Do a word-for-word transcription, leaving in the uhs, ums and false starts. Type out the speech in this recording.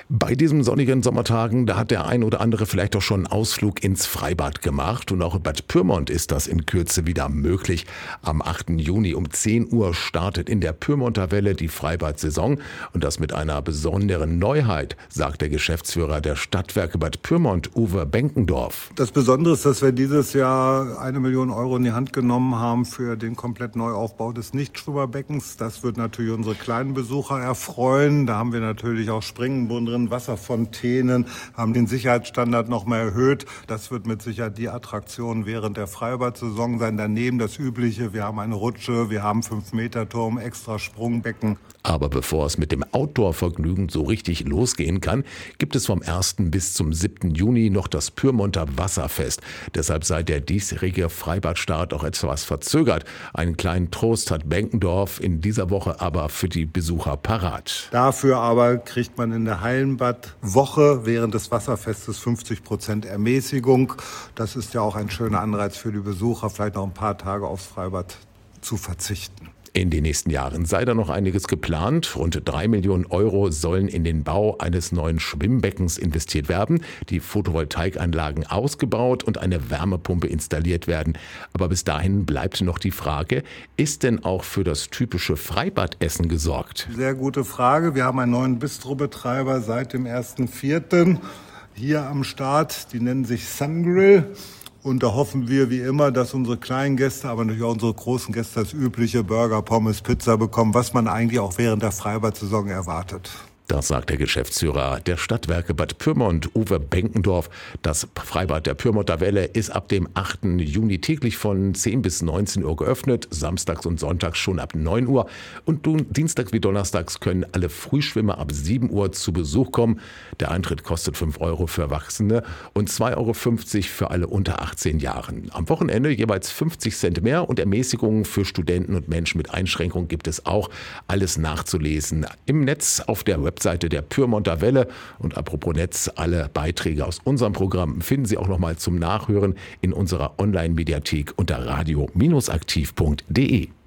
Bei diesen sonnigen Sommertagen, da hat der ein oder andere vielleicht auch schon einen Ausflug ins Freibad gemacht. Und auch in Bad Pyrmont ist das in Kürze wieder möglich. Am achten Juni um zehn Uhr startet in der Pyrmonter Welle die Freibad-Saison. Und das mit einer besonderen Neuheit, sagt der Geschäftsführer der Stadtwerke Bad Pyrmont, Uwe Benkendorf. Das Besondere ist, dass wir dieses Jahr eine Million Euro in die Hand genommen haben für den komplett Neuaufbau des Nichtschwimmerbeckens. Das wird natürlich unsere kleinen Besucher erfreuen. Da haben wir natürlich auch Springbrunnen drin, Wasserfontänen, haben den Sicherheitsstandard noch mal erhöht. Das wird mit Sicherheit die Attraktion während der Freibad-Saison sein. Daneben das Übliche, wir haben eine Rutsche, wir haben fünf Meter Turm, extra Sprungbecken. Aber bevor es mit dem Outdoor-Vergnügen so richtig losgehen kann, gibt es vom ersten bis zum siebten Juni noch das Pyrmonter Wasserfest. Deshalb sei der diesjährige Freibadstart auch etwas verzögert. Einen kleinen Trost hat Benkendorf in dieser Woche aber für die Besucher parat. Dafür aber kriegt man in der Hallenbad-Woche während des Wasserfestes fünfzig Prozent Ermäßigung. Das ist ja auch ein schöner Anreiz für die Besucher, vielleicht noch ein paar Tage aufs Freibad zu verzichten. In den nächsten Jahren sei da noch einiges geplant. Rund drei Millionen Euro sollen in den Bau eines neuen Schwimmbeckens investiert werden, die Photovoltaikanlagen ausgebaut und eine Wärmepumpe installiert werden. Aber bis dahin bleibt noch die Frage, ist denn auch für das typische Freibadessen gesorgt? Sehr gute Frage. Wir haben einen neuen Bistrobetreiber seit dem ersten vierten hier am Start. Die nennen sich Sungrill. Und da hoffen wir wie immer, dass unsere kleinen Gäste, aber natürlich auch unsere großen Gäste das übliche Burger, Pommes, Pizza bekommen, was man eigentlich auch während der Freibad-Saison erwartet. Das sagt der Geschäftsführer der Stadtwerke Bad Pyrmont, Uwe Benkendorf. Das Freibad der Pyrmonter Welle ist ab dem achten Juni täglich von zehn bis neunzehn Uhr geöffnet, samstags und sonntags schon ab neun Uhr. Und dienstags wie donnerstags können alle Frühschwimmer ab sieben Uhr zu Besuch kommen. Der Eintritt kostet fünf Euro für Erwachsene und zwei Euro fünfzig für alle unter achtzehn Jahren. Am Wochenende jeweils fünfzig Cent mehr und Ermäßigungen für Studenten und Menschen mit Einschränkungen gibt es auch. Alles nachzulesen im Netz auf der Website. Seite der Pyrmonter Welle. Und apropos Netz, alle Beiträge aus unserem Programm finden Sie auch noch mal zum Nachhören in unserer Online-Mediathek unter radio Bindestrich aktiv punkt de.